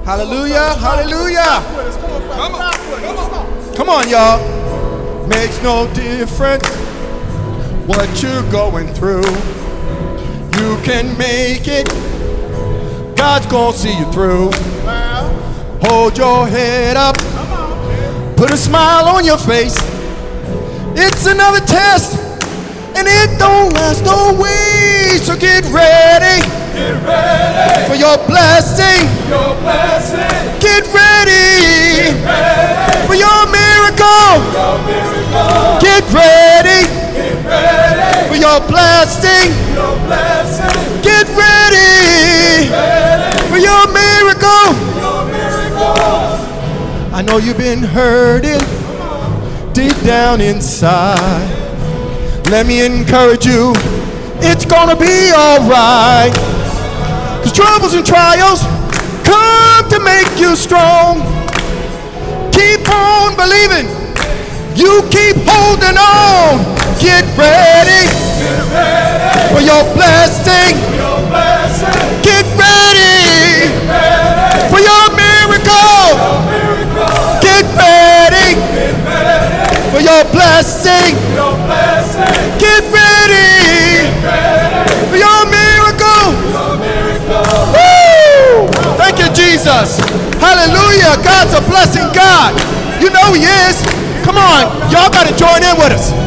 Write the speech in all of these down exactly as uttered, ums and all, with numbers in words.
Hallelujah, hallelujah. Come on, come on. Come on, y'all. Makes no difference what you're going through. You can make it. God's gonna see you through. Hold your head up. Put a smile on your face. It's another test, and it don't last always. So get ready, Get ready for your blessing. your blessing. Get ready, Get ready for your miracle. your miracle. Get ready Get ready for your blessing. your blessing. Get ready Ready for your miracle. your miracle. I know you've been hurting deep down inside. Let me encourage you, it's gonna be alright. Cause troubles and trials come to make you strong. Keep on believing, you keep holding on. Get ready Get ready for your blessing. your blessing. Get ready Ready for your miracle. your miracle. Get ready Get ready for your blessing. your blessing. Get ready Ready for your miracle. your miracle. Woo! Thank you, Jesus. Hallelujah. God's a blessing God. You know He is. Come on. Y'all got to join in with us.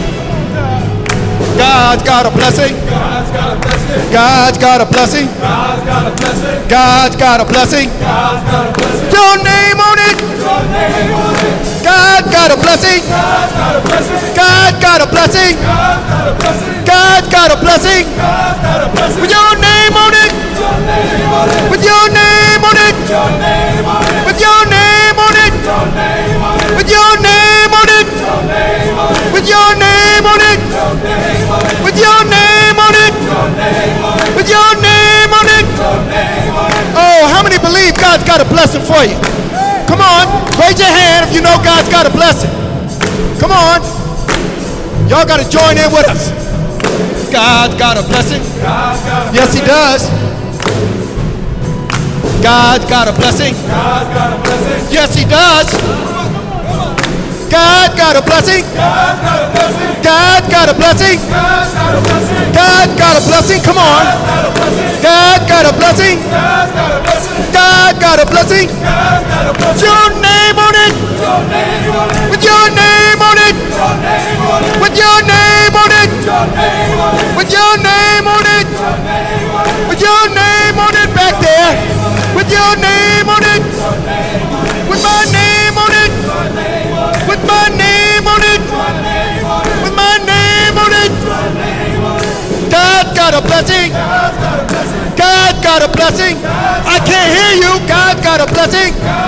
God's got a blessing. God's got a blessing. God's got a blessing. God's got a blessing. God's got a blessing. God's got a blessing. Your name on it. Your name on it. God got a blessing. God's got a blessing. God got a blessing. God's got a blessing. God got a blessing. God's got a blessing. With your name on it. Your name on it. With your name on it. Your name on it. With your name on it. Your name on it. With your name on it. Your name on it. With your name on it. Your name on it. With your name on it. Your name on it. With your name on it. Your name on it. Oh, how many believe God's got a blessing for you? Come on, raise your hand if you know God's got a blessing. Come on. Y'all got to join in with us. God's got a blessing. God's got a Yes, He does. God's got a blessing. God's got a blessing. Yes, He does. God got a blessing. God's got a blessing. God got a blessing. God's got a blessing. God got a blessing. Come on. Got a blessing. God got a blessing. God's got a blessing. God got a blessing. God's got a With blessing. your name on it. Your name on it. With your name on it. Your name on it. With your name on it. Your name on it. With your name on it. Your name on it. With your name on it back there. With your name on it. Your name on it. With my name on it. Your name on it. With my name on it. Your name on it. With my name on it. Your name on it. God got a blessing. God's got a blessing. God got a blessing. I can't hear you. God got a blessing.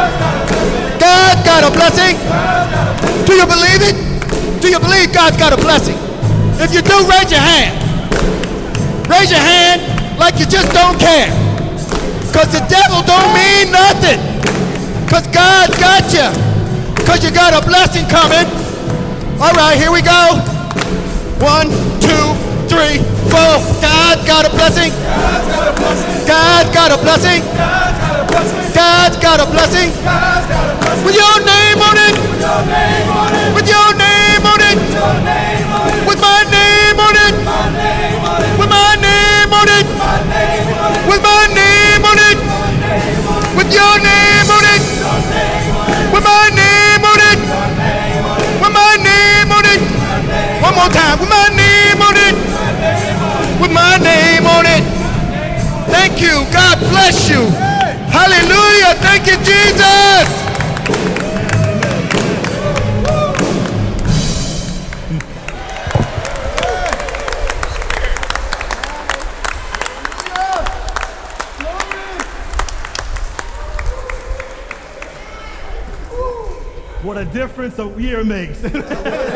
God got a blessing. Do you believe it? Do you believe God's got a blessing? If you do, raise your hand. Raise your hand like you just don't care. Because the devil don't mean nothing. Because God got you. Because you got a blessing coming. All right, here we go. One, two, three, four. God got a blessing. God's got a blessing. God got a blessing. God's got a blessing. God's got a blessing. God's got a blessing. With your name on it. Your name on it. With your name on it. Your name on it. With my name on it. My name on it. With my name on it. My name on it. With my name on it. My name on it. With your name on it. Your name on it. With my name on it. Your name on it. With my name on it. One more time. With my name on it. With my name on it. Thank you. God bless you. Hallelujah. Thank you, Jesus. What a difference a year makes.